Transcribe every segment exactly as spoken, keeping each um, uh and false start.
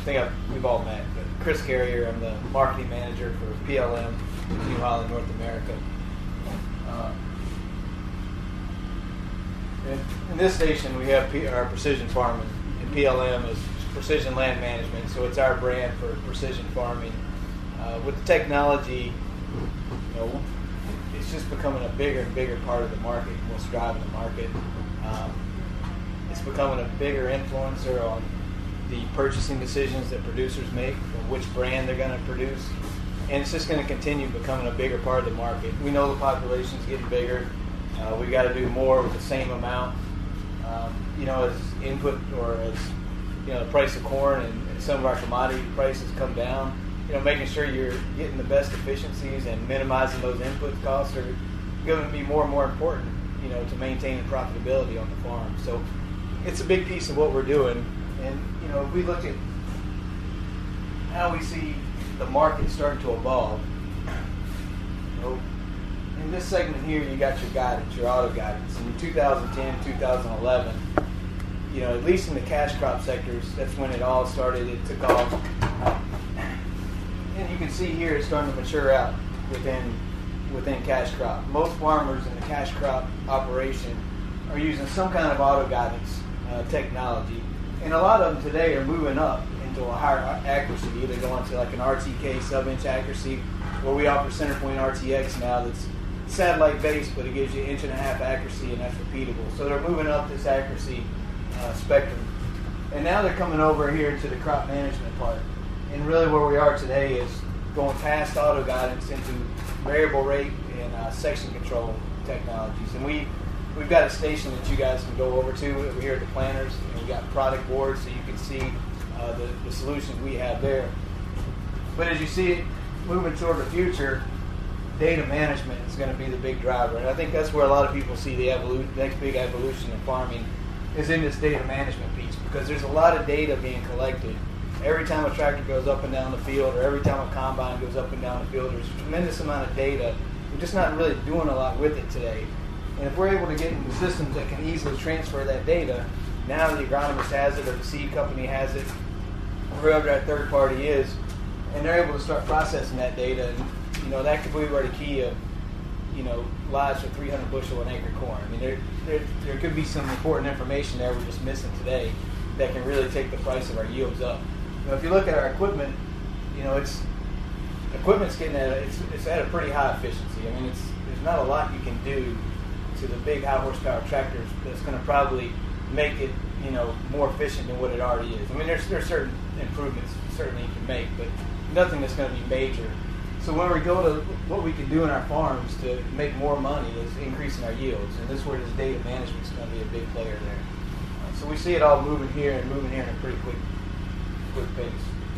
think I've, we've all met. But Chris Carrier, I'm the marketing manager for P L M, New Holland, North America. Uh, in, in this station, we have P, our precision farming, and P L M is precision land management, so it's our brand for precision farming. Uh, with the technology, you know, it's just becoming a bigger and bigger part of the market, what's driving the market. Um, it's becoming a bigger influencer on the purchasing decisions that producers make, or which brand they're going to produce. And it's just going to continue becoming a bigger part of the market. We know the population's getting bigger. Uh, we've got to do more with the same amount. Um, you know, as input or as, you know, the price of corn and, and some of our commodity prices come down, you know, making sure you're getting the best efficiencies and minimizing those input costs are going to be more and more important, you know, to maintain profitability on the farm. So it's a big piece of what we're doing. And, you know, if we look at how we see the market starting to evolve, you know, in this segment here, you got your guidance, your auto guidance. In two thousand ten, two thousand eleven, you know, at least in the cash crop sectors, that's when it all started. It took off. And you can see here it's starting to mature out within within cash crop. Most farmers in the cash crop operation are using some kind of auto guidance uh, technology. And a lot of them today are moving up into a higher accuracy, either going to like an R T K sub-inch accuracy, where we offer CenterPoint R T X now that's satellite based, but it gives you inch and a half accuracy, and that's repeatable. So they're moving up this accuracy uh, spectrum. And now they're coming over here to the crop management part. And really where we are today is going past auto guidance into variable rate and uh, section control technologies. And we, we've got a station that you guys can go over to. We're here at the planters, and we've got product boards so you can see uh, the, the solutions we have there. But as you see it moving toward the future, data management is going to be the big driver. And I think that's where a lot of people see the evolu- next big evolution in farming is in this data management piece, because there's a lot of data being collected. Every time a tractor goes up and down the field, or every time a combine goes up and down the field, there's a tremendous amount of data. We're just not really doing a lot with it today. And if we're able to get into systems that can easily transfer that data, now the agronomist has it, or the seed company has it, or whoever that third party is, and they're able to start processing that data. And, you know, that could be where the key of, you know, lies for three hundred bushel an acre corn. I mean, there, there, there could be some important information there we're just missing today that can really take the price of our yields up. You know, if you look at our equipment, you know, it's equipment's getting at a, it's, it's at a pretty high efficiency. I mean, it's there's not a lot you can do to the big high horsepower tractors that's going to probably make it, you know, more efficient than what it already is. I mean, there's there's certain improvements certainly you can make, but nothing that's going to be major. So when we go to what we can do in our farms to make more money is increasing our yields, and this is where this data management is going to be a big player there. Uh, so we see it all moving here and moving here in a pretty quick, quick pace.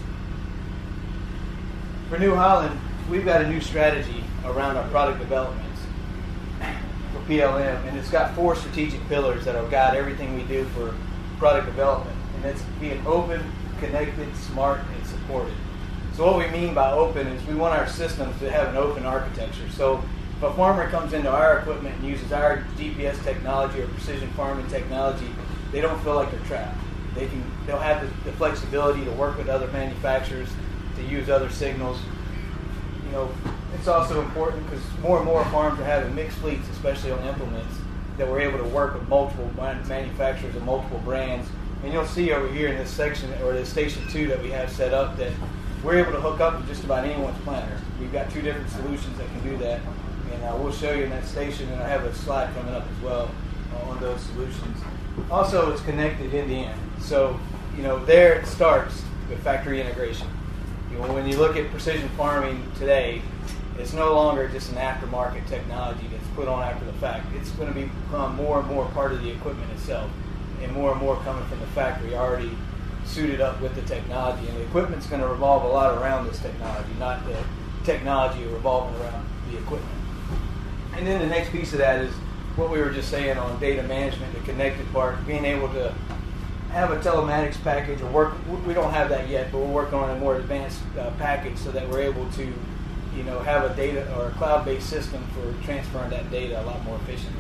For New Holland, we've got a new strategy around our product development for P L M, and it's got four strategic pillars that will guide everything we do for product development, and it's being open, connected, smart, and supported. So what we mean by open is we want our systems to have an open architecture. So if a farmer comes into our equipment and uses our G P S technology or precision farming technology, they don't feel like they're trapped. They can, they'll have the, the flexibility to work with other manufacturers, to use other signals. You know, it's also important because more and more farms are having mixed fleets, especially on implements, that we're able to work with multiple manufacturers and multiple brands. And you'll see over here in this section, or this station two that we have set up, that we're able to hook up with just about anyone's planter. We've got two different solutions that can do that, and uh, we'll show you in that station, and I have a slide coming up as well uh, on those solutions. Also, it's connected end to end. So, you know, there it starts with factory integration. You know, when you look at precision farming today, it's no longer just an aftermarket technology that's put on after the fact. It's going to become more and more part of the equipment itself, and more and more coming from the factory already suited up with the technology. And the equipment's going to revolve a lot around this technology, not the technology revolving around the equipment. And then the next piece of that is what we were just saying on data management, the connected part, being able to have a telematics package, or work, we don't have that yet, but we're working on a more advanced uh, package so that we're able to, you know, have a data or a cloud-based system for transferring that data a lot more efficiently.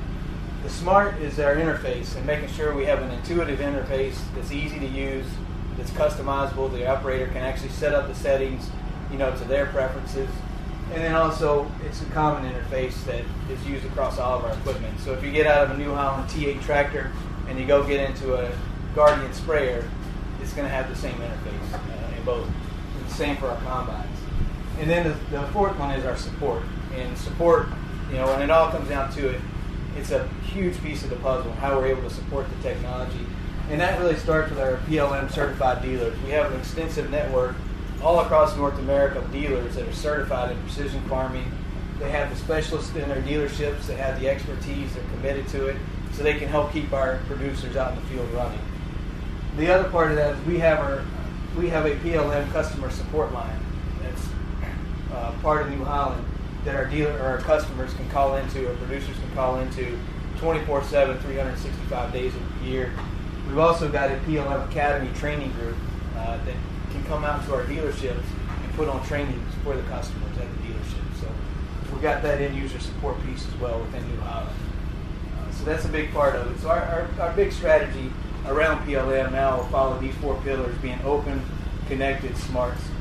The smart is our interface, and making sure we have an intuitive interface that's easy to use, that's customizable. The operator can actually set up the settings, you know, to their preferences. And then also, it's a common interface that is used across all of our equipment. So if you get out of a New Holland T eight tractor and you go get into a Guardian sprayer, it's going to have the same interface uh, in both. It's the same for our combines. And then the, the fourth one is our support. And support, you know, when it all comes down to it, it's a huge piece of the puzzle, how we're able to support the technology. And that really starts with our P L M certified dealers. We have an extensive network all across North America of dealers that are certified in precision farming. They have the specialists in their dealerships that have the expertise, they're committed to it, so they can help keep our producers out in the field running. The other part of that is we have our we have a P L M customer support line that's uh, part of New Holland that our dealer or our customers can call into, or producers can call into twenty-four seven, three hundred sixty-five days a year. We've also got a P L M Academy training group uh, that can come out to our dealerships and put on trainings for the customers at the dealership. So we've got that end user support piece as well within New Holland. Uh, so that's a big part of it. So our, our, our big strategy around P L M now will follow these four pillars, being open, connected, smart, support.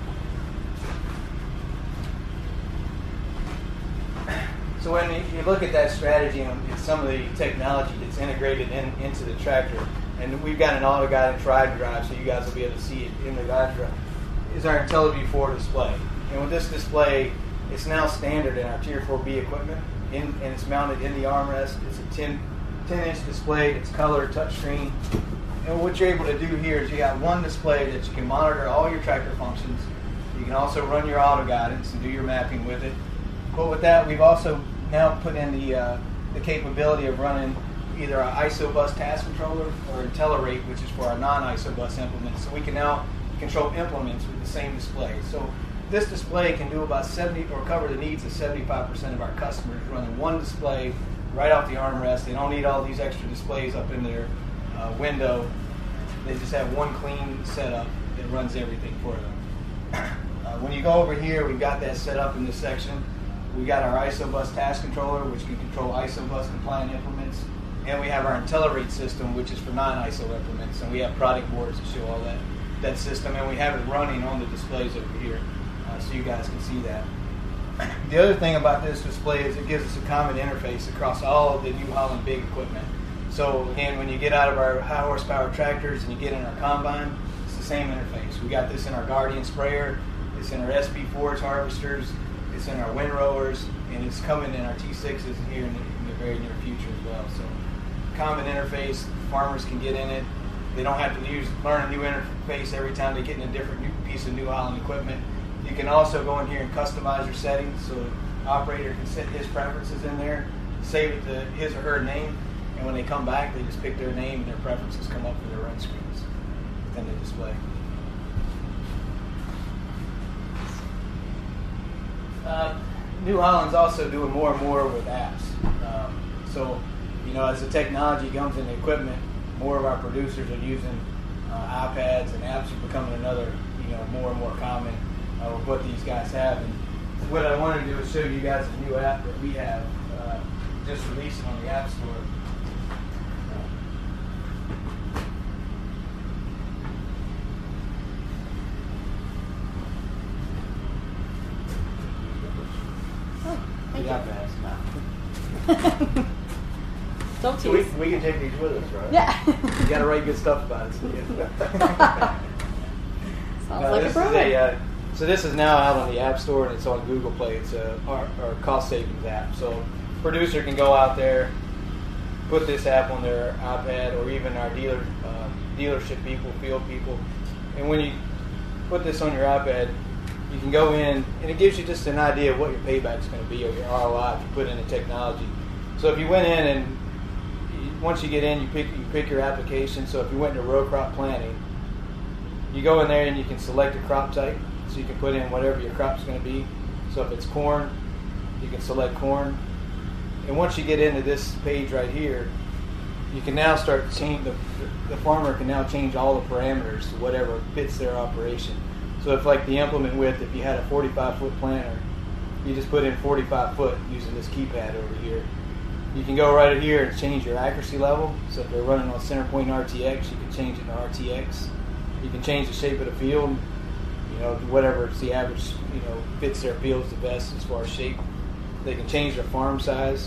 So when you look at that strategy and some of the technology that's integrated in, into the tractor, and we've got an auto-guided ride drive, so you guys will be able to see it in the guide drive, is our IntelliView four display. And with this display, it's now standard in our Tier four B equipment, in, and it's mounted in the armrest. It's a ten inch display, it's color, touchscreen. And what you're able to do here is you got one display that you can monitor all your tractor functions. You can also run your auto guidance and do your mapping with it. But with that, we've also now put in the uh, the capability of running either our ISOBus task controller or IntelliRate, which is for our non-ISOBus implements. So we can now control implements with the same display. So this display can do about seventy or cover the needs of seventy-five percent of our customers running one display right off the armrest. They don't need all these extra displays up in their uh, window. They just have one clean setup that runs everything for them. Uh, when you go over here, we've got that set up in this section. We got our ISOBus task controller, which can control ISOBus compliant implements, and we have our IntelliRate system, which is for non-I S O implements, and we have product boards to show all that that system, and we have it running on the displays over here, uh, so you guys can see that. The other thing about this display is it gives us a common interface across all of the New Holland big equipment. So again, when you get out of our high horsepower tractors and you get in our combine, it's the same interface. We got this in our Guardian sprayer, it's in our S B fours harvesters, it's in our windrowers, and it's coming in our T sixes here in the, in the very near future as well. So common interface, farmers can get in it. They don't have to use learn a new interface every time they get in a different new piece of New Holland equipment. You can also go in here and customize your settings, so the operator can set his preferences in there, save it to his or her name, and when they come back, they just pick their name and their preferences come up for their run screens within the display. Uh, New Holland's also doing more and more with apps. Um, so, you know, as the technology comes in the equipment, more of our producers are using uh, iPads, and apps are becoming another, you know, more and more common uh, with what these guys have. And what I want to do is show you guys a new app that we have uh, just released on the App Store. Don't so we, tease. we can take these with us, right? Yeah. You got to write good stuff about it. So yeah. Sounds uh, like this a program. is a, uh, so this is now out on the App Store, and it's on Google Play. It's a our, our cost savings app. So producer can go out there, put this app on their iPad, or even our dealer uh, dealership people, field people, and when you put this on your iPad, you can go in, and it gives you just an idea of what your payback is going to be, or your R O I if you put in the technology. So if you went in and you, once you get in, you pick you pick your application. So if you went into row crop planting, you go in there and you can select a crop type. So you can put in whatever your crop's going to be. So if it's corn, you can select corn. And once you get into this page right here, you can now start to change, the, the farmer can now change all the parameters to whatever fits their operation. So if like the implement width, if you had a forty-five foot planter, you just put in forty-five foot using this keypad over here. You can go right here and change your accuracy level. So if they're running on center point R T X, you can change it to R T X. You can change the shape of the field, you know, whatever's the average, you know, fits their fields the best as far as shape. They can change their farm size,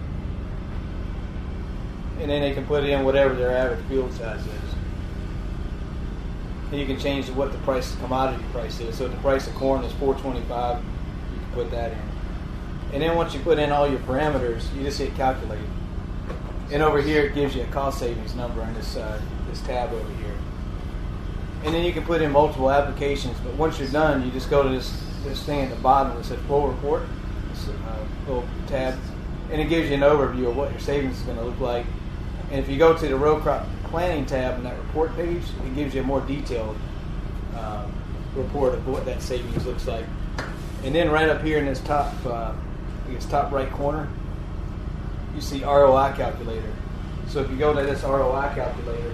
and then they can put in whatever their average field size is. And you can change what the price, commodity price is. So if the price of corn is four twenty-five, you can put that in. And then once you put in all your parameters, you just hit calculate. And over here it gives you a cost savings number on this uh, this tab over here. And then you can put in multiple applications. But once you're done, you just go to this this thing at the bottom that says full report, this uh, little tab, and it gives you an overview of what your savings is going to look like. And if you go to the row crop planning tab in that report page, it gives you a more detailed um, report of what that savings looks like. And then right up here in this top, uh, I guess top right corner, you see R O I calculator. So if you go to this R O I calculator,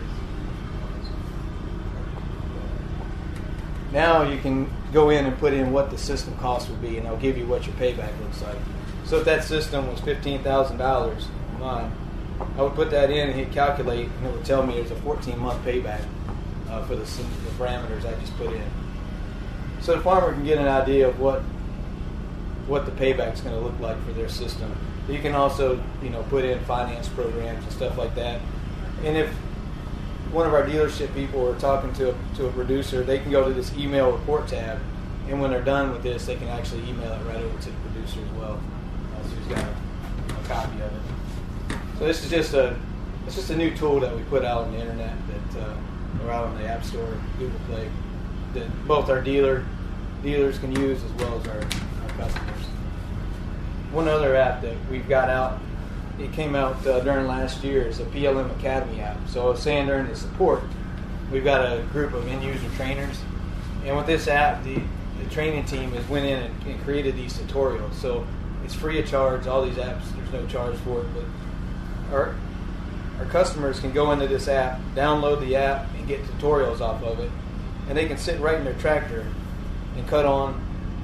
now you can go in and put in what the system cost would be, and it'll give you what your payback looks like. So if that system was fifteen thousand dollars, mine, I would put that in and hit calculate, and it would tell me there's a fourteen month payback uh, for the, the parameters I just put in. So the farmer can get an idea of what what the payback's going to look like for their system. You can also, you know, put in finance programs and stuff like that. And if one of our dealership people are talking to a, to a producer, they can go to this email report tab, and when they're done with this, they can actually email it right over to the producer as well. Uh, so he's got a, a copy of it. So this is just a it's just a new tool that we put out on the internet that uh, or out on the App Store, Google Play, that both our dealer dealers can use as well as our, our customers. One other app that we've got out, it came out uh, during last year, is a P L M Academy app. So I was saying during the support, we've got a group of end-user trainers, and with this app, the, the training team has went in and, and created these tutorials. So it's free of charge. All these apps, there's no charge for it, but our our customers can go into this app, download the app, and get tutorials off of it, and they can sit right in their tractor and cut on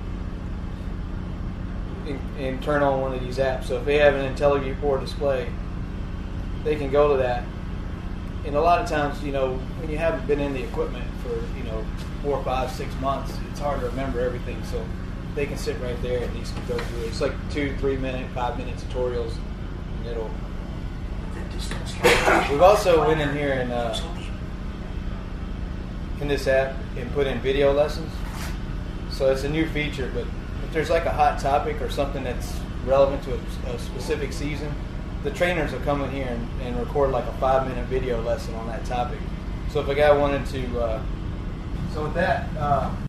and, and turn on one of these apps. So if they have an IntelliView four display, they can go to that. And a lot of times, you know, when you haven't been in the equipment for, you know, four, five, six months, it's hard to remember everything. So they can sit right there and these can go through it. It's like two, three minute, five minute tutorials, and it'll. We've also went in here and uh, in this app and put in video lessons. So it's a new feature, but if there's like a hot topic or something that's relevant to a, a specific season, the trainers will come in here and, and record like a five minute video lesson on that topic. So if a guy wanted to, uh, so with that, uh,